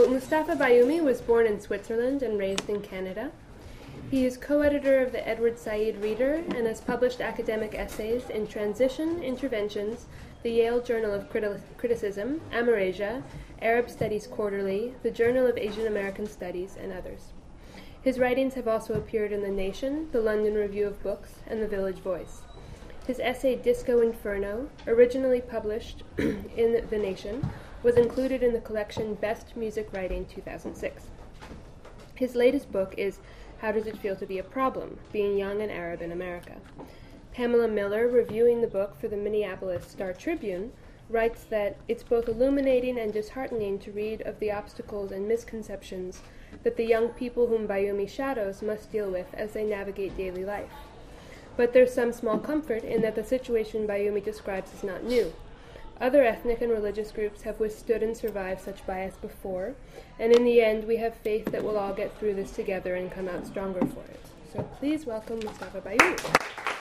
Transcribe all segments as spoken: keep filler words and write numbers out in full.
So Mustafa Bayoumi was born in Switzerland and raised in Canada. He is co-editor of the Edward Said Reader and has published academic essays in Transition, Interventions, the Yale Journal of Criti- Criticism, Amerasia, Arab Studies Quarterly, the Journal of Asian American Studies, and others. His writings have also appeared in The Nation, the London Review of Books, and The Village Voice. His essay Disco Inferno, originally published in The Nation, was included in the collection Best Music Writing two thousand six. His latest book is How Does It Feel to Be a Problem? Being Young and Arab in America. Pamela Miller, reviewing the book for the Minneapolis Star-Tribune, writes that it's both illuminating and disheartening to read of the obstacles and misconceptions that the young people whom Bayoumi shadows must deal with as they navigate daily life. But there's some small comfort in that the situation Bayoumi describes is not new. Other ethnic and religious groups have withstood and survived such bias before, and in the end we have faith that we'll all get through this together and come out stronger for it. So please welcome Mustafa Bayoumi.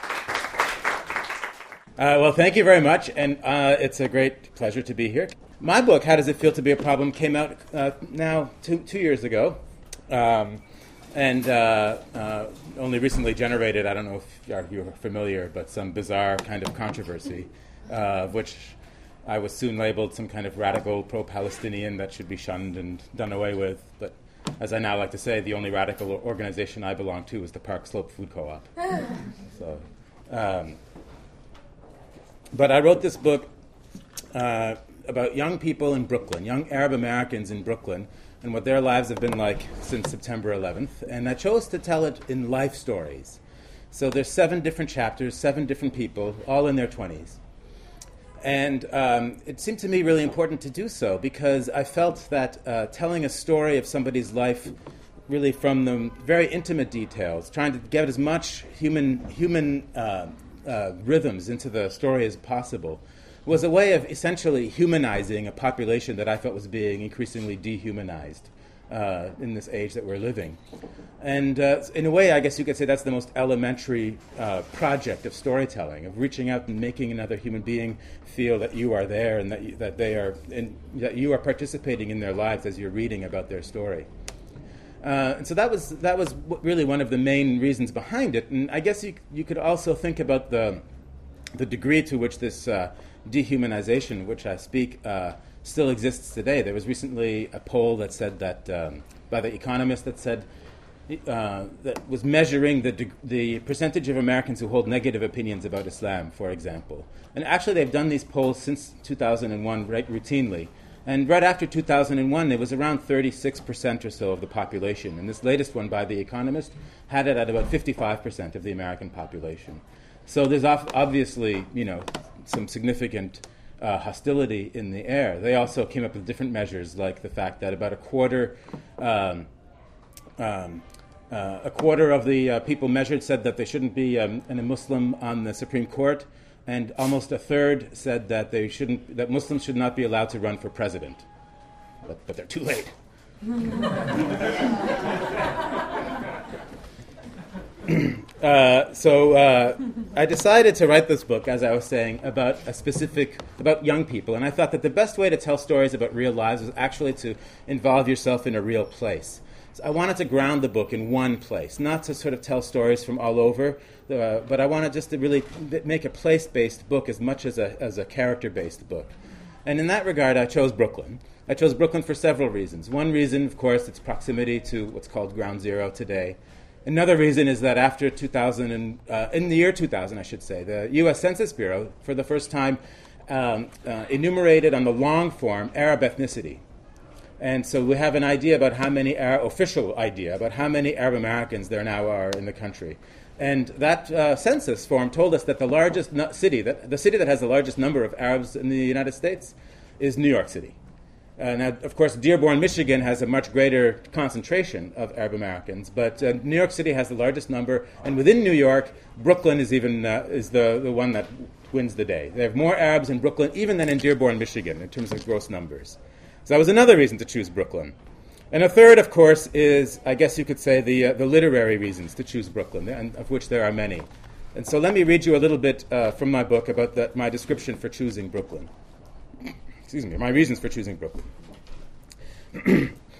Uh, well, thank you very much, and uh, it's a great pleasure to be here. My book, How Does It Feel to Be a Problem, came out uh, now two, two years ago, um, and uh, uh, only recently generated, I don't know if you're, you're familiar, but some bizarre kind of controversy, uh, which I was soon labeled some kind of radical pro-Palestinian that should be shunned and done away with. But as I now like to say, the only radical organization I belong to is the Park Slope Food Co-op. so... Um, But I wrote this book uh, about young people in Brooklyn, young Arab Americans in Brooklyn, and what their lives have been like since September eleventh. And I chose to tell it in life stories. So there's seven different chapters, seven different people, all in their twenties. And um, it seemed to me really important to do so because I felt that uh, telling a story of somebody's life really from the very intimate details, trying to get as much human human uh, Uh, rhythms into the story as possible, was a way of essentially humanizing a population that I felt was being increasingly dehumanized uh, in this age that we're living. And uh, in a way, I guess you could say that's the most elementary uh, project of storytelling, of reaching out and making another human being feel that you are there and that you, that they are in, that you are participating in their lives as you're reading about their story. Uh, and so that was that was really one of the main reasons behind it. And I guess you you could also think about the the degree to which this uh, dehumanization, which I speak, uh, still exists today. There was recently a poll that said that um, by The Economist that said uh, that was measuring the de- the percentage of Americans who hold negative opinions about Islam, for example. And actually, they've done these polls since two thousand one, right, routinely. And right after two thousand one, it was around thirty-six percent or so of the population. And this latest one by The Economist had it at about fifty-five percent of the American population. So there's obviously, you know, some significant uh, hostility in the air. They also came up with different measures, like the fact that about a quarter, um, um, uh, a quarter of the uh, people measured said that they shouldn't be um, a Muslim on the Supreme Court. And almost a third said that they shouldn't, that Muslims should not be allowed to run for president, but, but they're too late. uh, so uh, I decided to write this book, as I was saying, about a specific, about young people, and I thought that the best way to tell stories about real lives was actually to involve yourself in a real place. So I wanted to ground the book in one place, not to sort of tell stories from all over, uh, but I wanted just to really make a place-based book as much as a as a character-based book. And in that regard, I chose Brooklyn. I chose Brooklyn for several reasons. One reason, of course, its proximity to what's called Ground Zero today. Another reason is that after two thousand, and, uh, in the year two thousand, I should say, the U S Census Bureau, for the first time, um, uh, enumerated on the long form Arab ethnicity. And so we have an idea about how many, Arab, official idea, about how many Arab Americans there now are in the country. And that uh, census form told us that the largest no- city, that the city that has the largest number of Arabs in the United States is New York City. Uh, now, of course, Dearborn, Michigan has a much greater concentration of Arab Americans, but uh, New York City has the largest number, and within New York, Brooklyn is even uh, is the, the one that wins the day. They have more Arabs in Brooklyn even than in Dearborn, Michigan, in terms of gross numbers. So that was another reason to choose Brooklyn. And a third, of course, is, I guess you could say, the uh, the literary reasons to choose Brooklyn, and of which there are many. And so let me read you a little bit uh, from my book about the, my description for choosing Brooklyn. Excuse me, my reasons for choosing Brooklyn.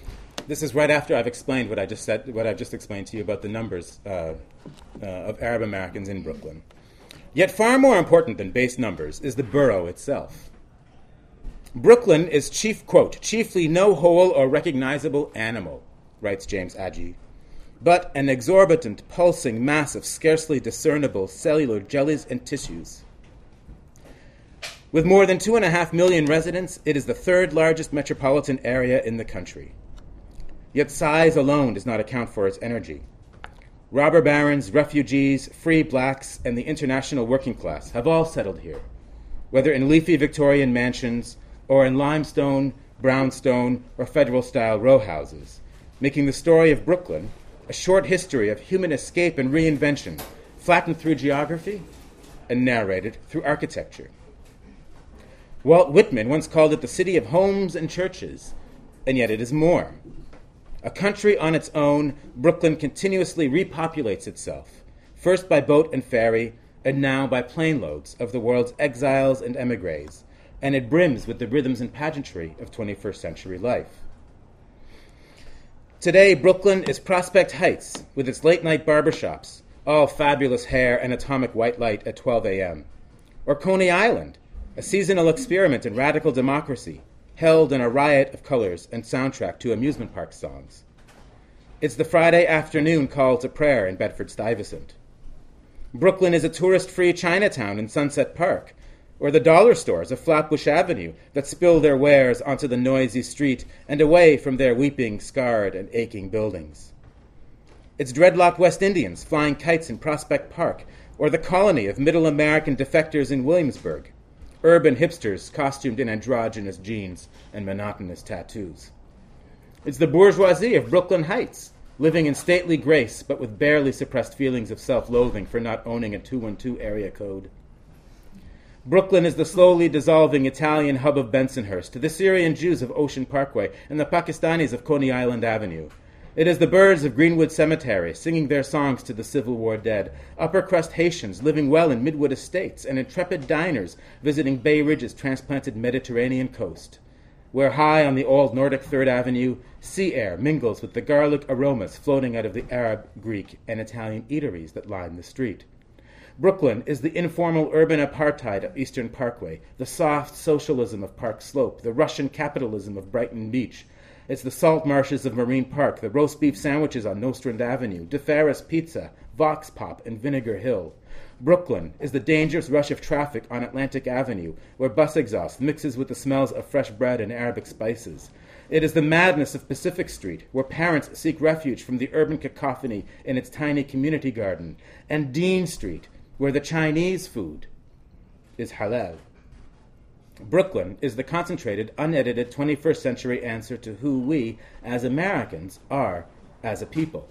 this is right after I've explained what I just said, what I just explained to you about the numbers uh, uh, of Arab Americans in Brooklyn. Yet far more important than base numbers is the borough itself. Brooklyn is chief, quote, chiefly no whole or recognizable animal, writes James Agee, but an exorbitant, pulsing mass of scarcely discernible cellular jellies and tissues. With more than two and a half million residents, it is the third largest metropolitan area in the country. Yet size alone does not account for its energy. Robber barons, refugees, free blacks, and the international working class have all settled here, whether in leafy Victorian mansions or in limestone, brownstone, or federal-style row houses, making the story of Brooklyn a short history of human escape and reinvention, flattened through geography and narrated through architecture. Walt Whitman once called it the city of homes and churches, and yet it is more. A country on its own, Brooklyn continuously repopulates itself, first by boat and ferry, and now by plane loads of the world's exiles and emigres, and it brims with the rhythms and pageantry of twenty-first century life. Today, Brooklyn is Prospect Heights, with its late-night barbershops, all fabulous hair and atomic white light at twelve a.m., or Coney Island, a seasonal experiment in radical democracy, held in a riot of colors and soundtrack to amusement park songs. It's the Friday afternoon call to prayer in Bedford-Stuyvesant. Brooklyn is a tourist-free Chinatown in Sunset Park, or the dollar stores of Flatbush Avenue that spill their wares onto the noisy street and away from their weeping, scarred, and aching buildings. It's dreadlocked West Indians flying kites in Prospect Park, or the colony of middle American defectors in Williamsburg, urban hipsters costumed in androgynous jeans and monotonous tattoos. It's the bourgeoisie of Brooklyn Heights, living in stately grace but with barely suppressed feelings of self-loathing for not owning a two one two area code. Brooklyn is the slowly dissolving Italian hub of Bensonhurst, the Syrian Jews of Ocean Parkway, and the Pakistanis of Coney Island Avenue. It is the birds of Greenwood Cemetery singing their songs to the Civil War dead, upper-crust Haitians living well in Midwood estates, and intrepid diners visiting Bay Ridge's transplanted Mediterranean coast, where high on the old Nordic Third Avenue, sea air mingles with the garlic aromas floating out of the Arab, Greek, and Italian eateries that line the street. Brooklyn is the informal urban apartheid of Eastern Parkway, the soft socialism of Park Slope, the Russian capitalism of Brighton Beach. It's the salt marshes of Marine Park, the roast beef sandwiches on Nostrand Avenue, DeFerris Pizza, Vox Pop, and Vinegar Hill. Brooklyn is the dangerous rush of traffic on Atlantic Avenue, where bus exhaust mixes with the smells of fresh bread and Arabic spices. It is the madness of Pacific Street, where parents seek refuge from the urban cacophony in its tiny community garden, and Dean Street, where the Chinese food is halal. Brooklyn is the concentrated, unedited twenty-first century answer to who we, as Americans, are as a people.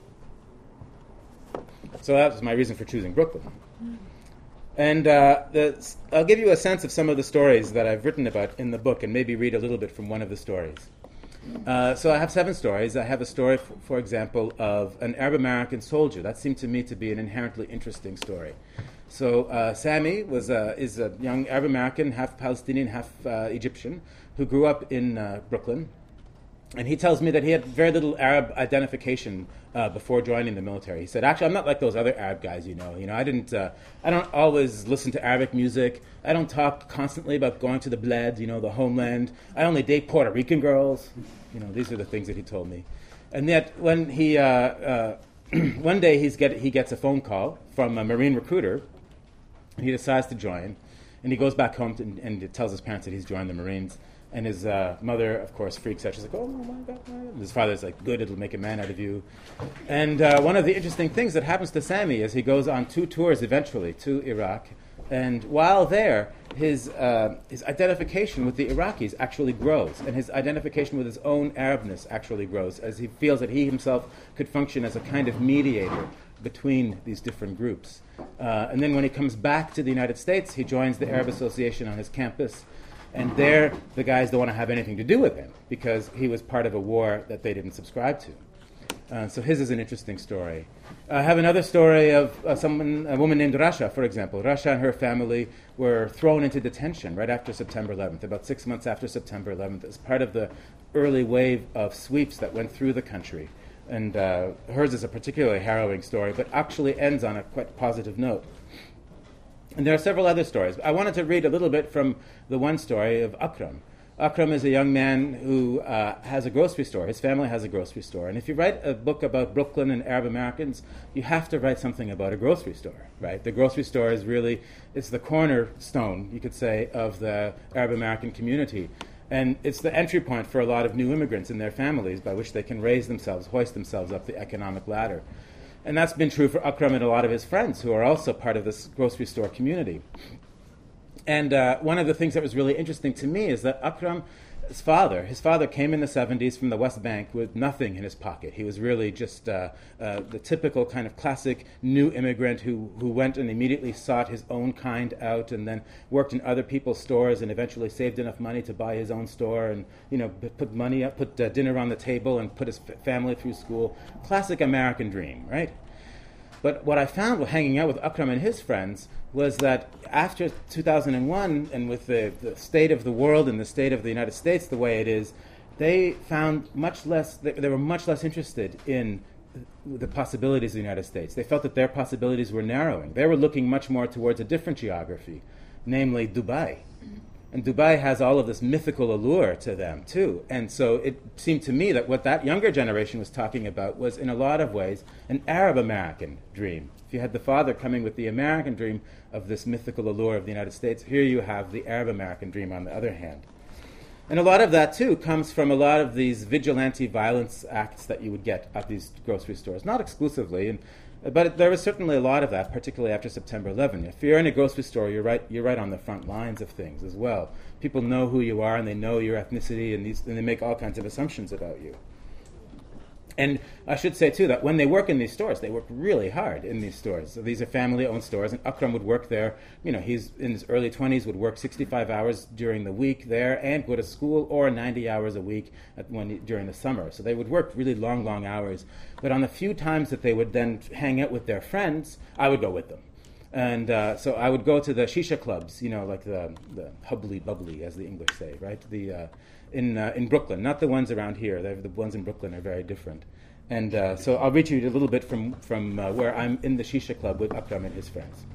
So that was my reason for choosing Brooklyn. And uh, the, I'll give you a sense of some of the stories that I've written about in the book and maybe read a little bit from one of the stories. Uh, so I have seven stories. I have a story, f- for example, of an Arab American soldier. That seemed to me to be an inherently interesting story. So uh, Sammy was a, is a young Arab American, half Palestinian, half uh, Egyptian, who grew up in uh, Brooklyn. And he tells me that he had very little Arab identification uh, before joining the military. He said, "Actually, I'm not like those other Arab guys, you know. You know, I didn't. Uh, I don't always listen to Arabic music. I don't talk constantly about going to the bled, you know, the homeland. I only date Puerto Rican girls. You know, these are the things that he told me. And yet, when he uh, uh, one day he's get he gets a phone call from a Marine recruiter, and he decides to join, and he goes back home to, and, and tells his parents that he's joined the Marines. And his uh, mother, of course, freaks out. She's like, "Oh my God!" And his father's like, "Good, it'll make a man out of you." And uh, one of the interesting things that happens to Sammy is he goes on two tours eventually to Iraq, and while there, his uh, his identification with the Iraqis actually grows, and his identification with his own Arabness actually grows, as he feels that he himself could function as a kind of mediator between these different groups. Uh, and then when he comes back to the United States, he joins the Arab Association on his campus. And there, the guys don't want to have anything to do with him because he was part of a war that they didn't subscribe to. Uh, so his is an interesting story. I have another story of uh, someone, a woman named Rasha, for example. Rasha and her family were thrown into detention right after September eleventh, about six months after September eleventh, as part of the early wave of sweeps that went through the country. And uh, hers is a particularly harrowing story, but actually ends on a quite positive note. And there are several other stories. I wanted to read a little bit from the one story of Akram. Akram is a young man who uh, has a grocery store. His family has a grocery store. And if you write a book about Brooklyn and Arab Americans, you have to write something about a grocery store, right? The grocery store is really, it's the cornerstone, you could say, of the Arab American community. And it's the entry point for a lot of new immigrants and their families by which they can raise themselves, hoist themselves up the economic ladder. And that's been true for Akram and a lot of his friends who are also part of this grocery store community. And uh, one of the things that was really interesting to me is that Akram's father, his father came in the seventies from the West Bank with nothing in his pocket. He was really just uh, uh, the typical kind of classic new immigrant who, who went and immediately sought his own kind out and then worked in other people's stores and eventually saved enough money to buy his own store and, you know, put money up, put uh, dinner on the table and put his f- family through school. Classic American dream, right? But what I found while hanging out with Akram and his friends was that after two thousand one, and with the, the state of the world and the state of the United States the way it is, they found much less, they, they were much less interested in the possibilities of the United States. They felt that their possibilities were narrowing. They were looking much more towards a different geography, namely Dubai. And Dubai has all of this mythical allure to them, too. And so it seemed to me that what that younger generation was talking about was, in a lot of ways, an Arab-American dream. If you had the father coming with the American dream of this mythical allure of the United States, here you have the Arab-American dream on the other hand. And a lot of that, too, comes from a lot of these vigilante violence acts that you would get at these grocery stores. Not exclusively, and but there was certainly a lot of that, particularly after September eleventh. If you're in a grocery store, you're right, you're right on the front lines of things as well. People know who you are, and they know your ethnicity, and, these, and they make all kinds of assumptions about you. And I should say, too, that when they work in these stores, they work really hard in these stores. So these are family-owned stores, and Akram would work there. You know, he's in his early twenties, would work sixty-five hours during the week there and go to school, or ninety hours a week at when he, during the summer. So they would work really long, long hours. But on the few times that they would then hang out with their friends, I would go with them. And uh, so I would go to the shisha clubs, you know, like the, the hubbly bubbly, as the English say, right? The uh, in uh, in Brooklyn, not the ones around here. They're, the ones in Brooklyn are very different. And uh, so I'll read you a little bit from, from uh, where I'm in the shisha club with Akram and his friends.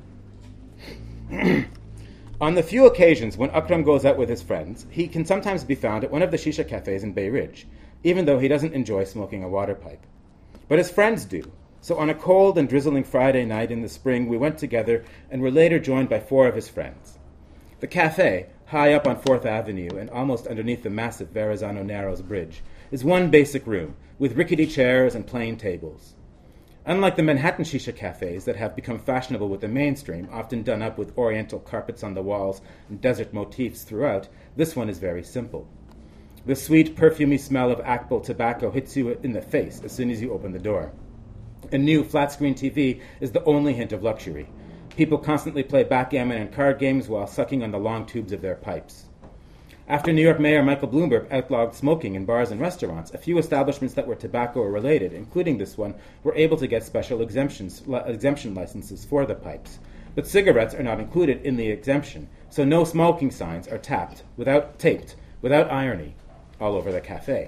On the few occasions when Akram goes out with his friends, he can sometimes be found at one of the shisha cafes in Bay Ridge, even though he doesn't enjoy smoking a water pipe. But his friends do. So on a cold and drizzling Friday night in the spring, we went together and were later joined by four of his friends. The cafe, high up on Fourth Avenue and almost underneath the massive Verrazano Narrows Bridge, is one basic room with rickety chairs and plain tables. Unlike the Manhattan shisha cafes that have become fashionable with the mainstream, often done up with oriental carpets on the walls and desert motifs throughout, this one is very simple. The sweet, perfumey smell of Akbal tobacco hits you in the face as soon as you open the door. A new flat-screen T V is the only hint of luxury. People constantly play backgammon and card games while sucking on the long tubes of their pipes. After New York Mayor Michael Bloomberg outlawed smoking in bars and restaurants, a few establishments that were tobacco-related, including this one, were able to get special exemptions, li- exemption licenses for the pipes. But cigarettes are not included in the exemption, so no smoking signs are tapped, without taped, without irony, all over the cafe.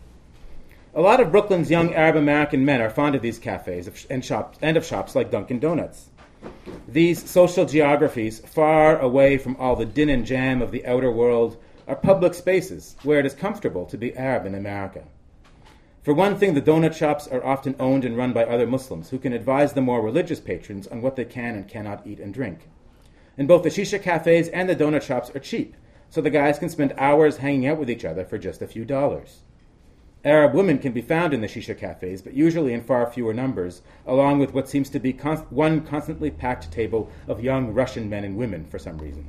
A lot of Brooklyn's young Arab-American men are fond of these cafes and shops and of shops like Dunkin' Donuts. These social geographies, far away from all the din and jam of the outer world, are public spaces where it is comfortable to be Arab in America. For one thing, the donut shops are often owned and run by other Muslims who can advise the more religious patrons on what they can and cannot eat and drink. And both the shisha cafes and the donut shops are cheap, so the guys can spend hours hanging out with each other for just a few dollars. Arab women can be found in the shisha cafes, but usually in far fewer numbers, along with what seems to be const- one constantly packed table of young Russian men and women for some reason.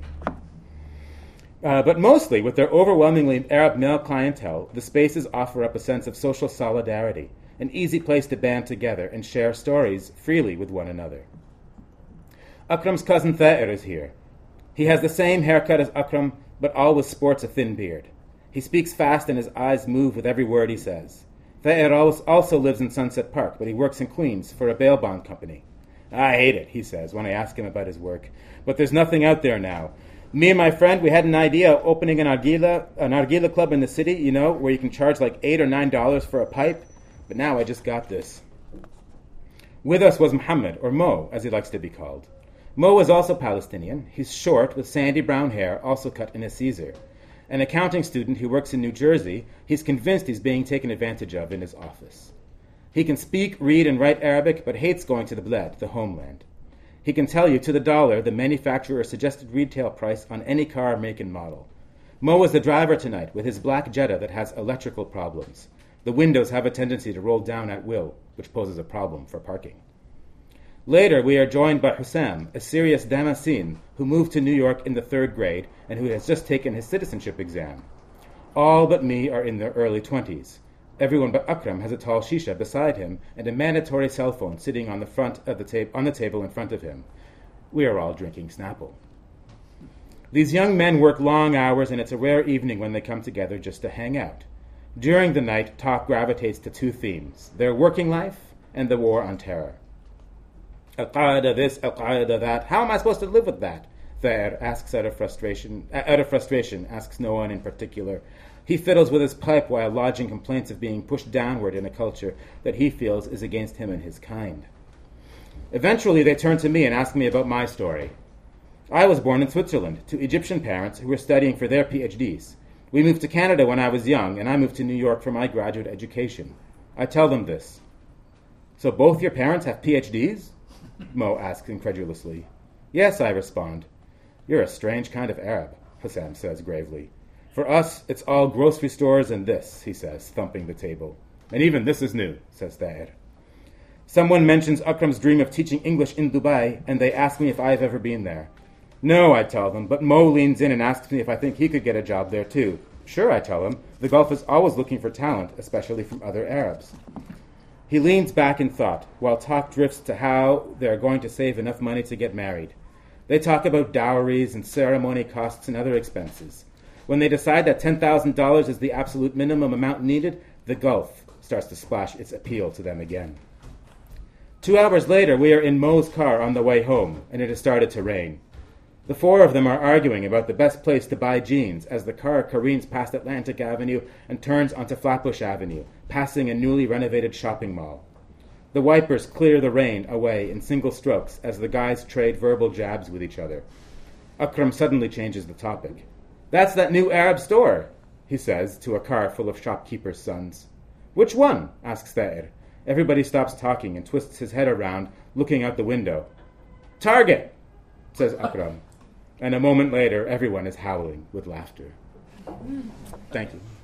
Uh, but mostly, with their overwhelmingly Arab male clientele, the spaces offer up a sense of social solidarity, an easy place to band together and share stories freely with one another. Akram's cousin Thair is here. He has the same haircut as Akram, but always sports a thin beard. He speaks fast and his eyes move with every word he says. Thaer also lives in Sunset Park, but he works in Queens for a bail bond company. I hate it, he says, when I ask him about his work. But there's nothing out there now. Me and my friend, we had an idea of opening an Argila, an Argila club in the city, you know, where you can charge like eight or nine dollars for a pipe. But now I just got this. With us was Muhammad, or Mo, as he likes to be called. Mo is also Palestinian. He's short, with sandy brown hair, also cut in a Caesar. An accounting student who works in New Jersey, he's convinced he's being taken advantage of in his office. He can speak, read, and write Arabic, but hates going to the bled, the homeland. He can tell you to the dollar the manufacturer's suggested retail price on any car, make, and model. Mo is the driver tonight with his black Jetta that has electrical problems. The windows have a tendency to roll down at will, which poses a problem for parking. Later, we are joined by Hussam, a serious Damascene who moved to New York in the third grade and who has just taken his citizenship exam. All but me are in their early twenties. Everyone but Akram has a tall shisha beside him and a mandatory cell phone sitting on the front of the tab- on the table in front of him. We are all drinking Snapple. These young men work long hours, and it's a rare evening when they come together just to hang out. During the night, talk gravitates to two themes: their working life and the war on terror. Al-Qaeda this, Al-Qaeda that. How am I supposed to live with that? Thaer asks out of frustration. Uh, out of frustration, asks no one in particular. He fiddles with his pipe while lodging complaints of being pushed downward in a culture that he feels is against him and his kind. Eventually, they turn to me and ask me about my story. I was born in Switzerland to Egyptian parents who were studying for their P H Ds. We moved to Canada when I was young, and I moved to New York for my graduate education. I tell them this. So both your parents have P H Ds? Mo asks incredulously. Yes, I respond. You're a strange kind of Arab, Hussam says gravely. For us, it's all grocery stores and this, he says, thumping the table. And even this is new, says Thaer. Someone mentions Akram's dream of teaching English in Dubai, and they ask me if I've ever been there. No, I tell them, but Mo leans in and asks me if I think he could get a job there too. Sure, I tell him. The Gulf is always looking for talent, especially from other Arabs. He leans back in thought, while talk drifts to how they're going to save enough money to get married. They talk about dowries and ceremony costs and other expenses. When they decide that ten thousand dollars is the absolute minimum amount needed, the Gulf starts to splash its appeal to them again. Two hours later, we are in Mo's car on the way home, and it has started to rain. The four of them are arguing about the best place to buy jeans as the car careens past Atlantic Avenue and turns onto Flatbush Avenue, passing a newly renovated shopping mall. The wipers clear the rain away in single strokes as the guys trade verbal jabs with each other. Akram suddenly changes the topic. That's that new Arab store, he says to a car full of shopkeepers' sons. Which one? Asks Thaer. Everybody stops talking and twists his head around, looking out the window. Target, says Akram. And a moment later, everyone is howling with laughter. Thank you.